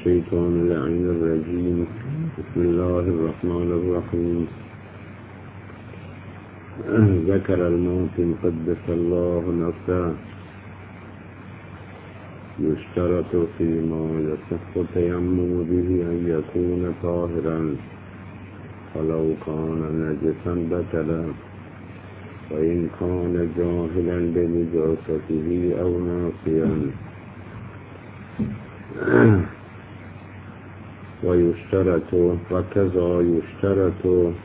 الشيطان اللعين الرجيم. بسم الله الرحمن الرحيم. ذكر الموطن قدس الله نفسه. يشترط فيما يصح التيمم به أن يكون طاهرا، ولو كان نجسا بطلا، وإن كان جاهلا بنجاسته أو ناسيا. ويشترط وكذا يشترط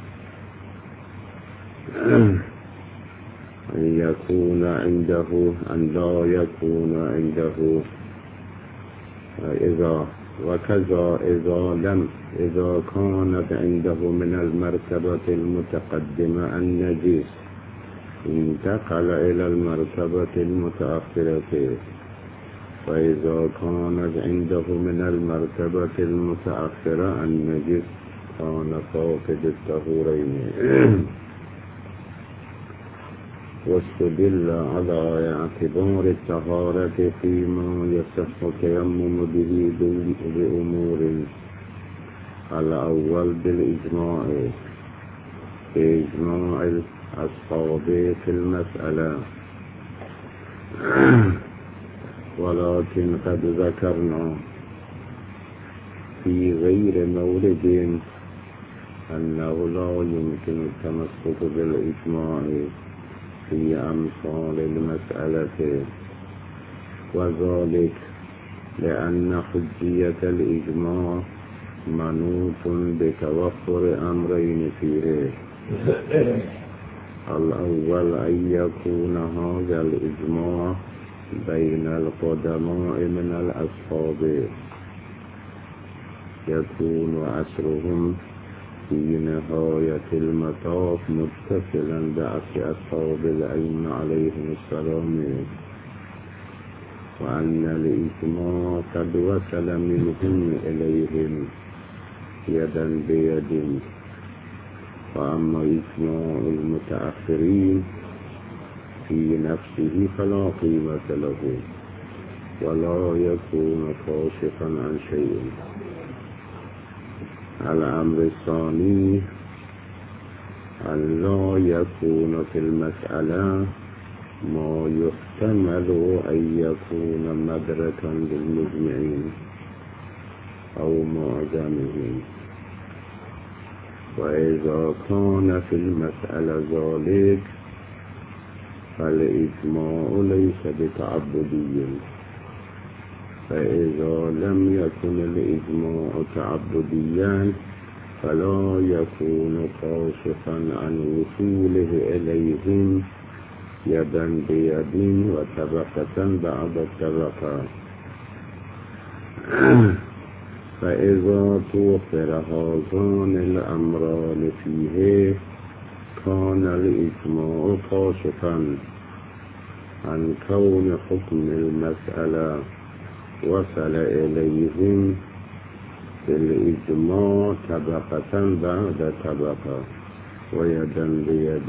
أن يكون عنده أن لا يكون عنده إذا كانت عنده من المرتبة المتقدمة النجس انتقل إلى المرتبة المتأخرة، وإذا كانت عنده من المرتبة المتأخرة النجس كان فاقد الطهورين. واستدل على اعتبار الطهارة فيما يصح التيمم به بأمور: الأول بالإجماع، بإجماع الأصحاب في المسألة. ولكن قد ذكرنا في غير مورد أنه لا يمكن التمسك بالإجماع في أمثال المسألة، وذلك لأن حجية الإجماع منوط بتوفر أمرين فيه: الأول أن يكون هذا الإجماع بين القدماء من الأصحاب، يكون عصرهم في نهاية المطاف متصلا بعصر أصحاب العلم عليهم السلام، وأن الإجماع قد وصل منهم إليهم يدا بيد. وأما إجماع المتأخرين في نفسه فلا قيمة له، ولا يكون كاشفا عن شيء. الأمر الثاني أن لا يكون في المسألة ما يحتمل أن يكون مدركا للمجمعين أو معظمهم. وإذا كان في المسألة ذلك فالإجماع ليس بتعبدي، فإذا لم يكن الإجماع تعبديا فلا يكون كاشفا عن وصوله إليهم يدا بيد وطبقة بعد الطبقة. فإذا توفر هذان الأمران فيه كان الإجماع كاشفا عن كون حكم المسألة وصل إليهم في الإجماع طبقة بعد طبقة ويدا بيد.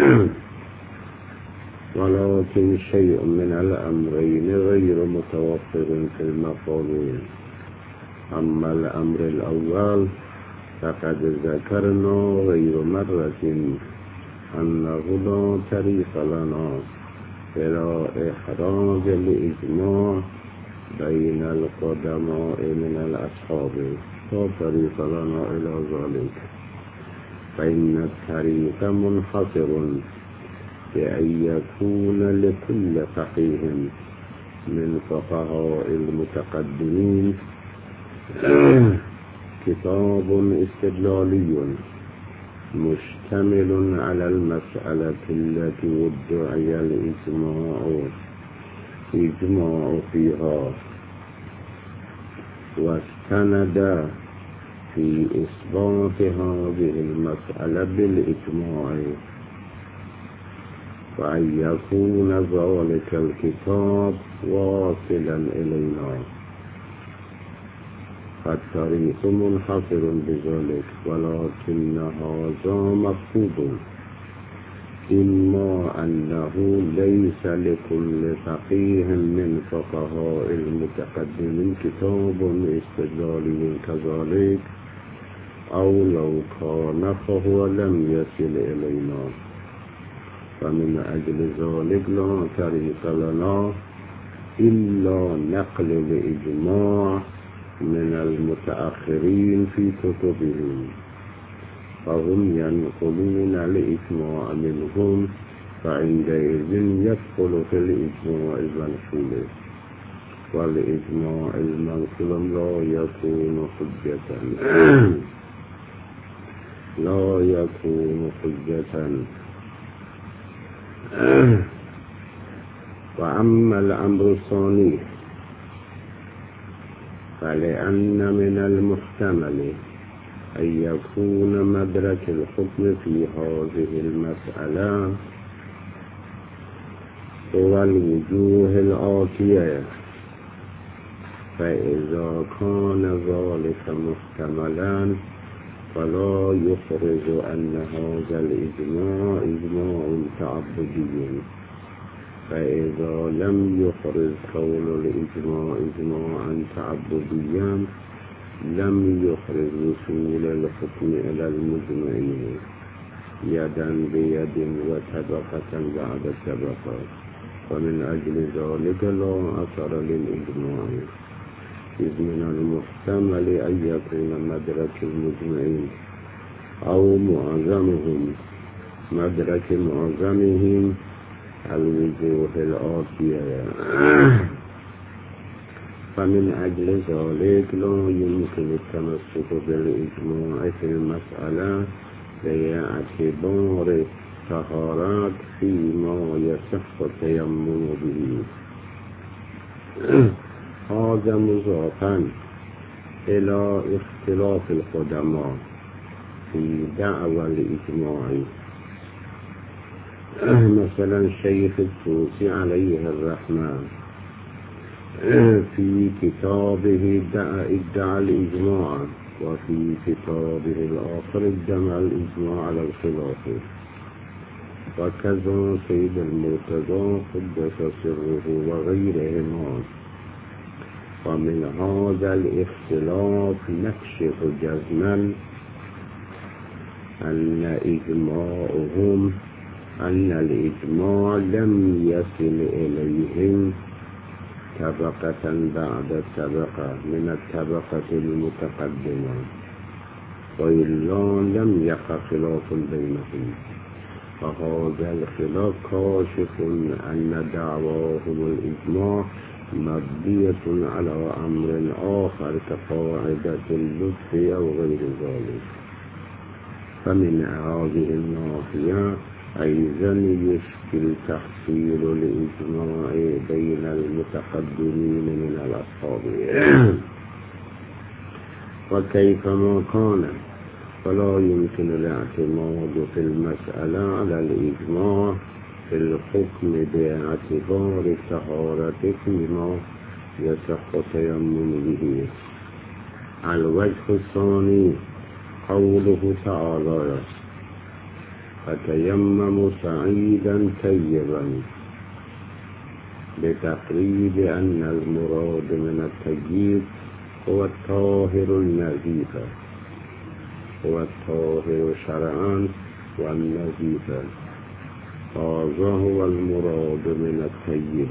ولكن شيء من الأمرين غير متوفر في المقالين. أما الأمر الأول فقد ذكرنا غير مرة أنه لا طريق لنا إلى إحراز الإجماع بين القدماء من الأصحاب، لا طريق لنا إلى ذلك، فإن الطريق منحصر بأن يكون لكل فقيه من فقهاء المتقدمين كتاب استدلالي مشتمل على المسألة التي ادعي الإجماع فيها، واستند في إثبات هذه المسألة بالإجماع، وأن يكون ذلك الكتاب واصلا إلينا. فالطريق منحصر بذلك، ولكن هذا مفقود إما أنه ليس لكل فقيه من فقهاء المتقدمين كتاب استدلالي كذلك، أو لو كان فهو لم يصل إلينا، فمن أجل ذلك لا طريق لنا إلا نقل الإجماع من المتأخرين في كتبهم، فهم ينقلون الإجماع منهم، فعندئذ يدخل في الإجماع المنقول، والإجماع المنقول لا يكون حجة. وأما الأمر الثاني فلأن من المحتمل أن يكون مدرك الحكم في هذه المسألة هو الوجوه الآتية، فإذا كان ذلك محتملا فلا يخرج أن هذا الإجماع إجماع تعبدي، فإذا لم يخرج قول الإجماع إجماعا تعبديا لم يخرج وصول الحكم إلى المجمعين يدا بيد وطبقة بعد طبقة، ومن أجل ذلك لا أثر للإجماع، إذ من المحتمل أن يكون مدرك المجمعين أو معظمهم مدرك معظمهم الوجوه الآتية، فمن أجل ذلك لا يمكن التمسك بالإجماع في المسألة باعتبار الطهارات فيما يصح التيمم به. هذا مضافا إلى اختلاف القدماء في دعوى الإجماع، مثلا شيخ الطوسي عليه الرحمة في كتابه ادعى الإجماع، وفي كتابه الآخر ادعى الإجماع على الخلاف، وكذا سيد المرتضى قدس سره وغيرهما. ومن هذا الاختلاف نكشف جزما أن الإجماع لم يصل إليهم طبقة بعد طبقة من الطبقة المتقدمة، وإلا لم يقع خلاف بينهم، فهذا الخلاف كاشف أن دعواهم الإجماع مبنية على أمر آخر كقاعدة اللطف أو غير ذلك. فمن هذه الناحية أيضا يشكل تحصيل الإجماع بين المتقدمين من الأصحاب، وكيفما كان فلا يمكن الاعتماد في المسألة على الإجماع في الحكم باعتبار الطهارة فيما يصح التيمم به. الوجه الثاني قوله تعالى: فتيمموا صعيدا طيبا، بتقريب أن المراد من الطيب هو الطاهر النظيف، هو الطاهر شرعا والنظيف، هذا هو المراد من الطيب.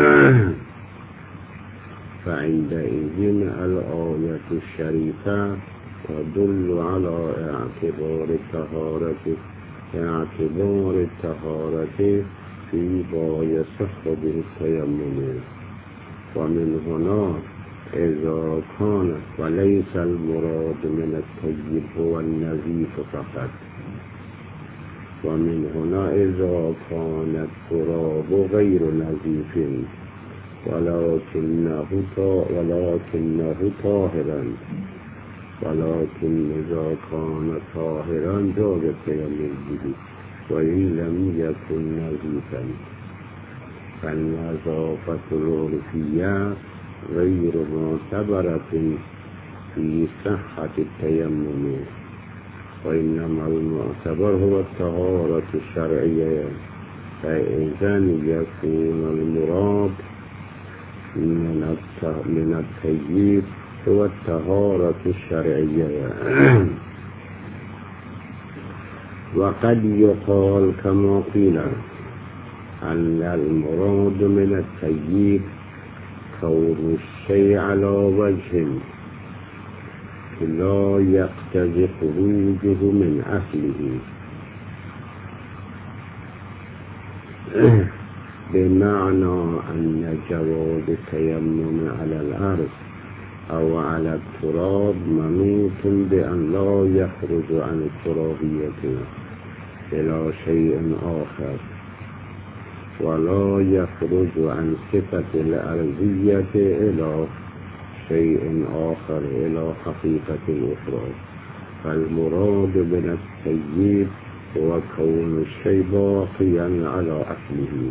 فعندئذ الآية الشريفة تدل على اعتبار الطهارة فيما يصح به التيمم. ومن هنا إذا كان وليس المراد من الطيب هو النظيف فقط، ومن هنا إذا كان التراب غير نظيف ولكنه طاهرا، ولكن إذا كان طاهرا جاز التيمم به وإن لم يكن نظيفا، فالنظافة العرفية غير معتبرة في صحة التيمم، وإنما المعتبر هو الطهارة الشرعية، فإذا يكون المراد من التجديد هو الطهارة الشرعية. وقد يقال كما قيل أن المراد من التجديد كون الشيء على وجه لا يقتضي خروجه من أصله، بمعنى أن جواز التيمم على الأرض أو على التراب منوط بأن لا يخرج عن الترابية إلى شيء آخر، ولا يخرج عن صفة الأرضية إلى شيء آخر إلى حقيقة أخرى. فالمراد من التجديد هو كون الشيء باقيا على أصله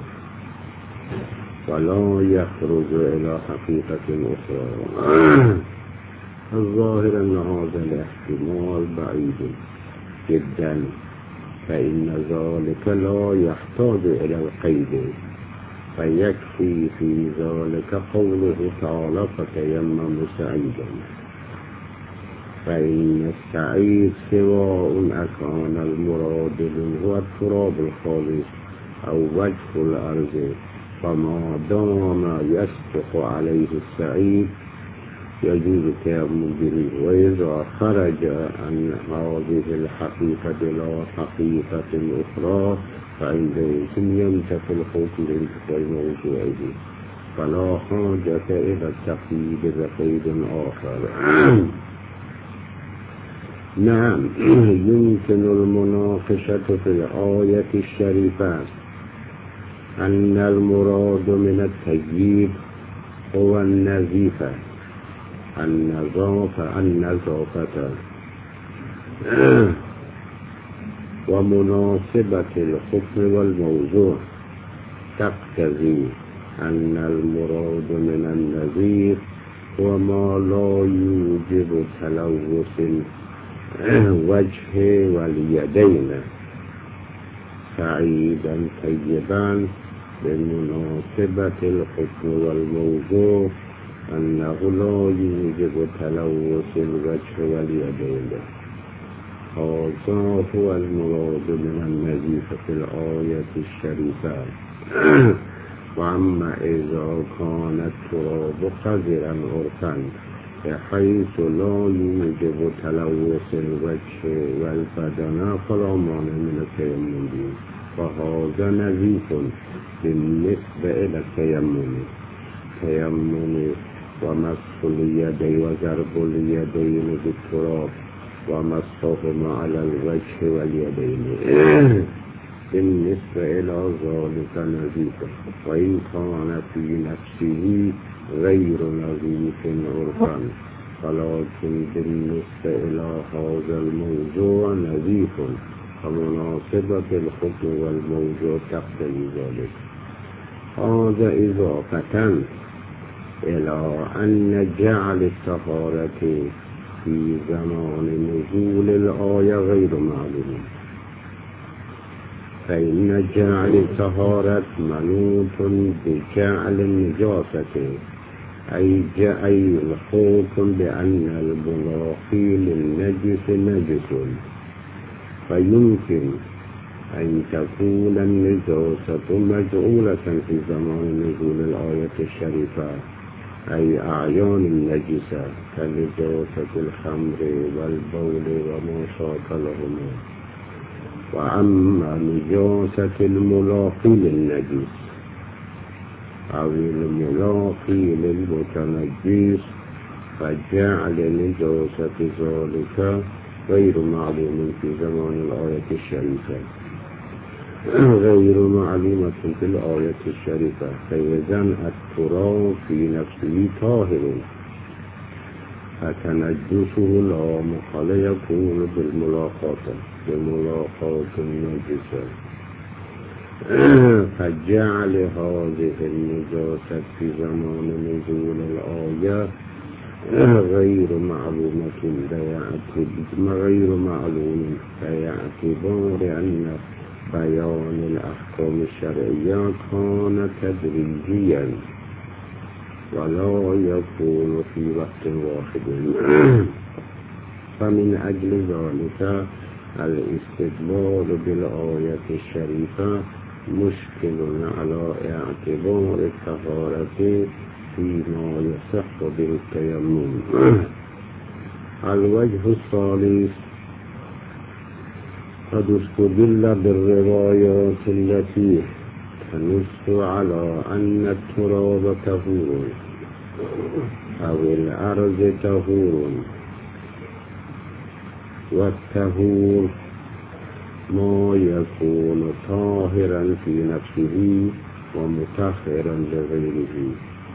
ولا يخرج إلى حقيقة أخرى. الظاهر أن هذا الاحتمال بعيد جدا، فإن ذلك لا يحتاج إلى القيد، فيكفي في ذلك قوله تعالى فتيمموا سعيدا، فإن السعيد سواء أكان المراد هو التراب الخالص أو وجه الأرض، فما دام يسبق عليه السعيد يجوز التيمم به. وإذا خرج عن هذه الحقيقة إلى حقيقة أخرى فعندئذ ينتفي الحكم بالموضوعه، فلا حاجة إلى التقييد بقيد آخر. نعم، يمكن المناقشة في الآية الشريفة أن المراد من التجديد هو النزيفة النظافة ومناسبة الحكم والموضوع تقتضي أن المراد من النزيف هو ما لا يوجب تلوث الوجه واليدين سعيدا طيبا، بمناسبة الحكم والموضوع أنه لا يوجب تلوث الوجه واليدين. هذا هو المراد من النزيف في الآية الشريفة. وأما إذا كان التراب قذرا عرفا بحيث لا يوجب تلوث الوجه والبدن فلا مانع من التيمم به، فهذا نزيف بالنسبة إلى التيمم ومسح اليدين وضرب اليدين بالتراب ومسحهما على الوجه واليدين بالنسبة إلى ذلك نزيف، وإن كان في نفسه غير نزيف عرفا، ولكن بالنسبة إلى هذا الموضوع نزيف، فمناسبة الحكم والموضوع تقتضي ذلك. هذا إضافة إلى أن جعل الطهارة في زمان نزول الآية غير معلوم، فإن جعل الطهارة منوط بجعل النجاسة، أي الحكم بأن الملاقي للنجس نجس، فيمكن أن تكون النجاسة مجعولة في زمان نزول الآية الشريفة، أي أعيان النجسة كنجاسة الخمر والبول وما شاكلهما. وأما نجاسة الملاقي للنجس أو الملاقي للمتنجس فجعل نجاسة ذلك غير معلوم في زمان الآية الشريفة، غير معلومة في الآية الشريفة، فإذا التراب في نفسه طاهر، فتنجسه لا محال يكون بملاقاة النجسة. فجعل هذه النجاسة في زمان نزول الآية غير معلومة باعتبار أن بيان الأحكام الشرعية كان تدريجيا ولا يكون في وقت واحد. فمن أجل ذلك الاستدلال بالآية الشريفة مشكل على اعتبار الطهارة فيما يصح به التيمم. الوجه الثالث قد استدل بالروايات التي تنص على أن التراب طهور أو الأرض طهور، والطهور ما يكون طاهرا في نفسه ومطهرا لغيره.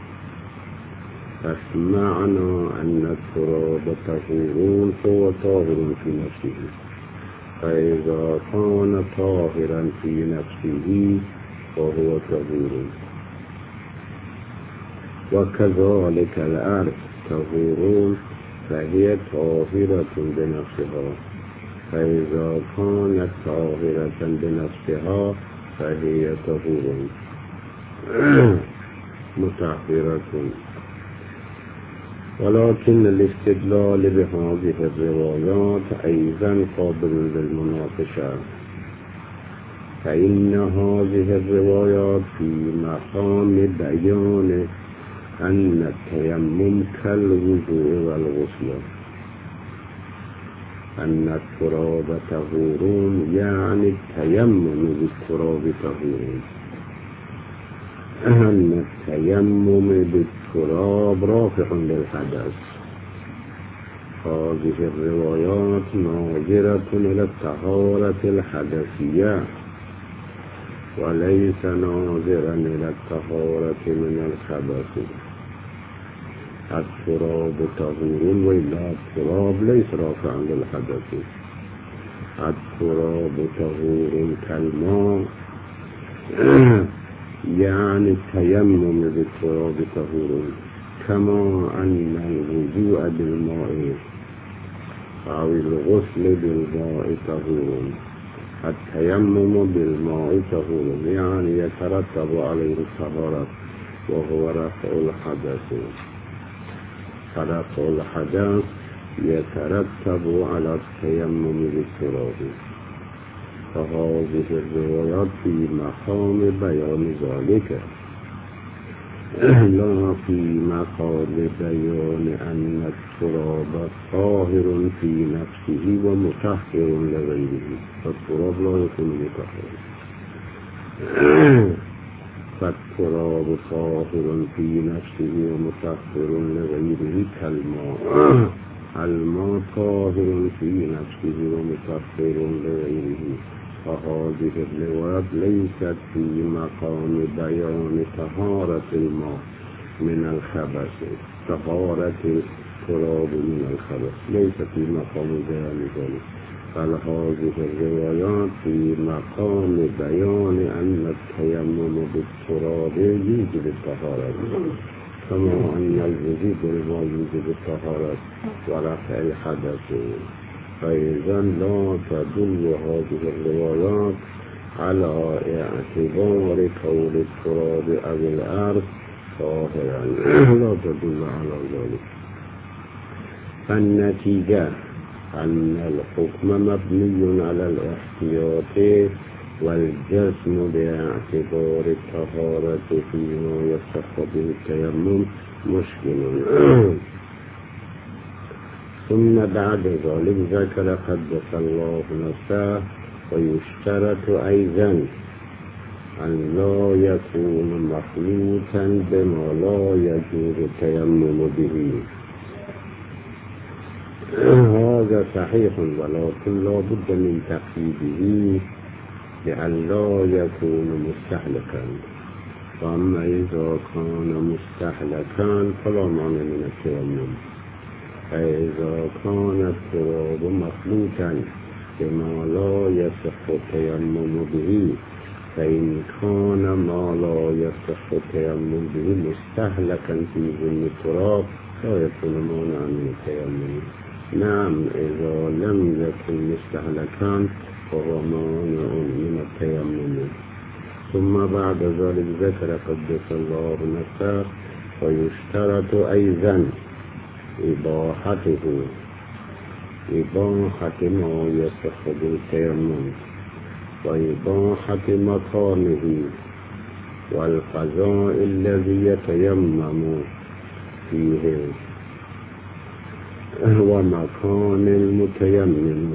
فمعنى أن التراب طهور فهو طاهر في نفسه، فإذا كان طاهرا في نفسه فهو طهور. وكذلك الأرض طهور فهي طاهرة بنفسها، فإذا كانت طاهرة بنفسها فهي طهور مطهرة. ولكن الاستدلال بهذه الروايات أيضا قابل للمناقشة، فإن هذه الروايات في مقام بيان أن التيمم كالوضوء والغسل، أن التراب طهور يعني التيمم بالتراب طهور، أن التيمم بالتراب رافع للحدث. هذه الروايات ناظرة إلى الطهارة الحدثية وليس ناظرا إلى الطهارة من الخبث. التراب طهور وإلا التراب ليس رافعا للحدث. التراب طهور كالماء يعني التيمم بالتراب طهور، كما أن الوضوء بالماء أو الغسل بالماء طهور. التيمم بالماء طهور يعني يترتب عليه الطهارة وهو رفع الحدث. فرفع الحدث يترتب على التيمم بالتراب. فهذه الروايات في مقام بيان ذلك لا في مقام بيان أن التراب طاهر في نفسه ومطهر لغيره. فالتراب لا يكون مطهرا، فالتراب طاهر في نفسه ومطهر لغيره كالماء. الماء طاهر في نفسه ومطهر لغيره. فهذه الروايات ليست في مقام بيان طهارة الماء من الخبث، طهارة التراب من الخبث ليس في مقام بيان ذلك، بل هذه الروايات في مقام بيان أن التيمم بالتراب يوجب الطهارة، كما أن الوضوء بالماء يوجب الطهارة ورفع الحدث. فإذا لا تدل هذه الروايات على اعتبار كون التراب أو الأرض طاهرا، لا تدل على ذلك. فالنتيجة أن الحكم مبني على الاحتياط والجزم باعتبار الطهارة فيما يصح به التيمم مشكل. ثم بعد ذلك ذكر قدس الله نفسه ويشترط أيضا أن لا يكون مخلوطا بما لا يجوز التيمم به. هذا صحيح، ولكن لا بد من تقييده لأن لا يكون مستحلكا. فأما إذا كان مستحلكا فلا معنى من التيمم. فإذا كان التراب مخلوطا بما لا يصح التيمم به، فإن كان ما لا يصح التيمم به مستهلكا في ذم التراب لا يكون مانعا من التيمم. نعم إذا لم يكن مستهلكا فهو مانع من التيمم. ثم بعد ذلك ذكر قدس الله نفسه ويشترط أيضا إباحة ما يصح بالتيمم وإباحة مكانه والفضاء الذي يتيمم فيه ومكان المتيمم،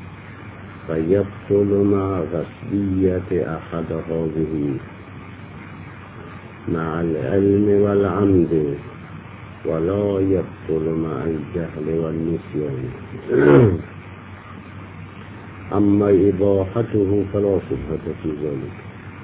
فيبطل مع غسلية أحد هذه مع العلم والعمد، ولا يبطل مع الجهل والنسيان. أما إباحته فلا شبهة في ذلك.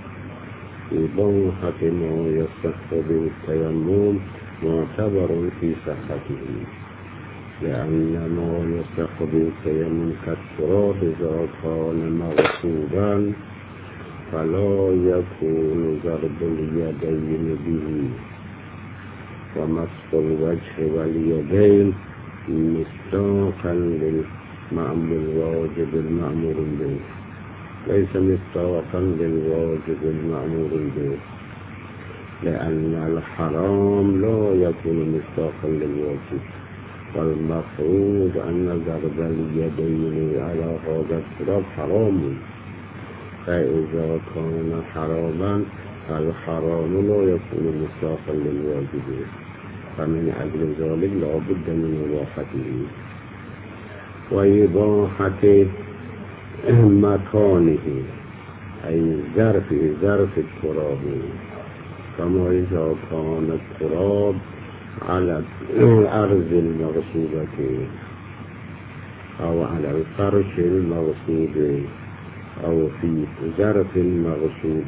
إباحة ما يصح بالتيمم معتبر في صحته، لأن ما يصح بالتيمم كالتراب إذا كان مغصوبا فلا يكون ضرب اليدين به، ومسح الوجه واليدين مصداقا للواجب المأمور به، ليس مصداقا للواجب المأمور به، لأن الحرام لا يكون مصداقا للواجب، والمفروض أن ضرب اليدين على هذا التراب حرام، فإذا كان حراما فالحرام لا يكون مصداقا للواجب، فمن أجل ذلك لا بد من إباحته. وإباحة مكانه أي ظرف التراب، كما إذا كان التراب على الأرض المغصوبة أو على الفرش المغصوب أو في ظرف مغصوب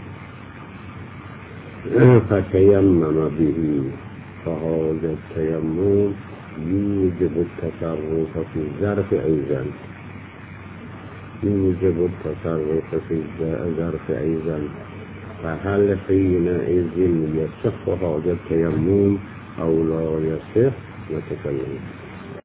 فتيمم به، فهذا التيمم يوجب التصرف في الظرف أيضا، فهل حينئذ يصح هذا التيمم أو لا يصح؟ نتكلم.